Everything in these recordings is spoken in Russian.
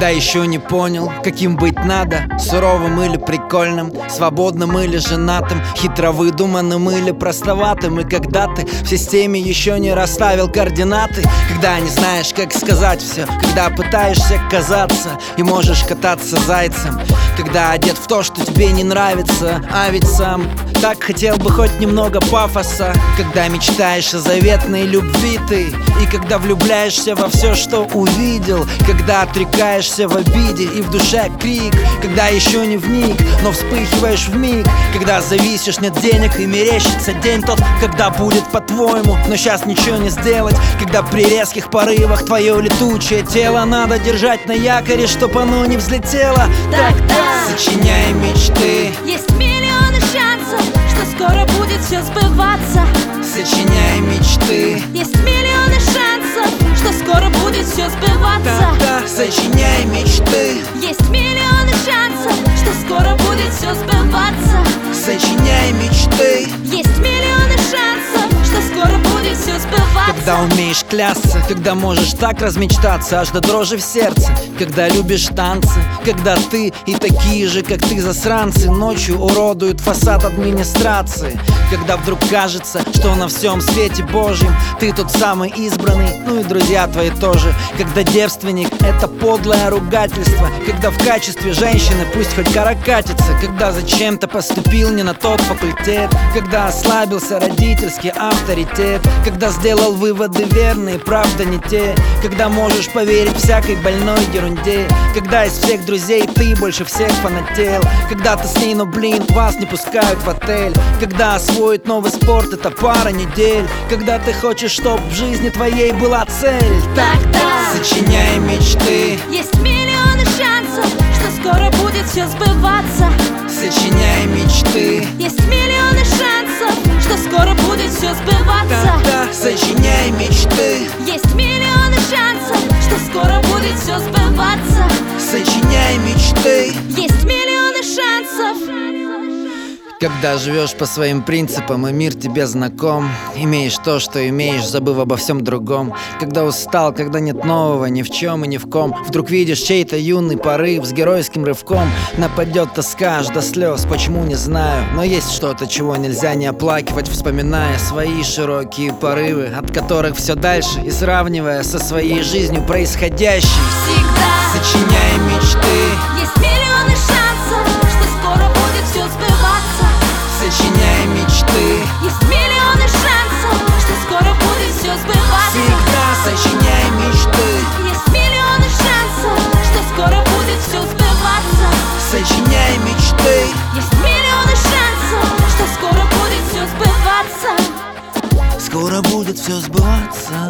когда еще не понял, каким быть надо, суровым или прикольным, свободным или женатым, хитро выдуманным или простоватым. И когда ты в системе еще не расставил координаты, когда не знаешь, как сказать все, когда пытаешься казаться и можешь кататься зайцем, когда одет в то, что тебе не нравится, а ведь сам так хотел бы хоть немного пафоса, когда мечтаешь о заветной любви ты, и когда влюбляешься во все, что увидел, когда отрекаешься в обиде и в душе крик, когда еще не вник, но вспыхиваешь вмиг, когда зависишь, нет денег и мерещится день тот, когда будет по-твоему, но сейчас ничего не сделать, когда при резких порывах твое летучее тело надо держать на якоре, чтоб оно не взлетело. Так-так, сочиняй мечты, есть миллионы шансов, что скоро будет все сбываться. сочиняй мечты, Есть миллионы шансов, что скоро будет все сбываться. так-так, сочиняй мечты, Есть миллионы шансов, что скоро будет все сбываться. сочиняй мечты. Есть миллионы шансов, что скоро будет все сбываться. Когда умеешь клясться, когда можешь так размечтаться, аж до дрожи в сердце, когда любишь танцы, когда ты и такие же, как ты, засранцы, ночью уродуют фасад администрации, когда вдруг кажется, что на всем свете Божьем ты тот самый избранный, ну и друзья твои тоже, когда девственник — это подлое ругательство, когда в качестве женщины пусть хоть гора катится, когда зачем-то поступил не на тот факультет, когда ослабился родительский авторитет, когда сделал выводы верные, правда не те, когда можешь поверить всякой больной ерунде, когда из всех друзей ты больше всех фанател, когда ты с ней, но блин, вас не пускают в отель, когда освоить новый спорт — это пара недель, когда ты хочешь, чтоб в жизни твоей была цель. Так-так, сочиняй мечты, есть миллионы шансов, что скоро будет все сбываться. сочиняй мечты, Есть миллионы шансов, что скоро будет все сбываться. так-так, сочиняй мечты, Есть миллионы шансов, что скоро будет все сбываться. сочиняй мечты. Есть миллионы шансов. Когда живешь по своим принципам и мир тебе знаком, имеешь то, что имеешь, забыв обо всем другом. Когда устал, когда нет нового ни в чем и ни в ком, вдруг видишь чей-то юный порыв с геройским рывком. Нападет тоска аж до слез, почему не знаю, но есть что-то, чего нельзя не оплакивать, вспоминая свои широкие порывы, от которых все дальше, и сравнивая со своей жизнью происходящей. Всегда Сочиняй мечты, есть миллионы шансов, что скоро будет все сбываться. сочиняй мечты, Есть миллионы шансов, что скоро будет все сбываться. всегда сочиняй мечты, Есть миллионы шансов, что скоро будет все сбываться. сочиняй мечты. Есть миллионы шансов, что скоро будет все сбываться. Скоро будет все сбываться,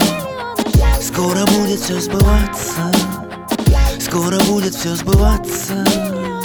скоро будет все сбываться, скоро будет все сбываться.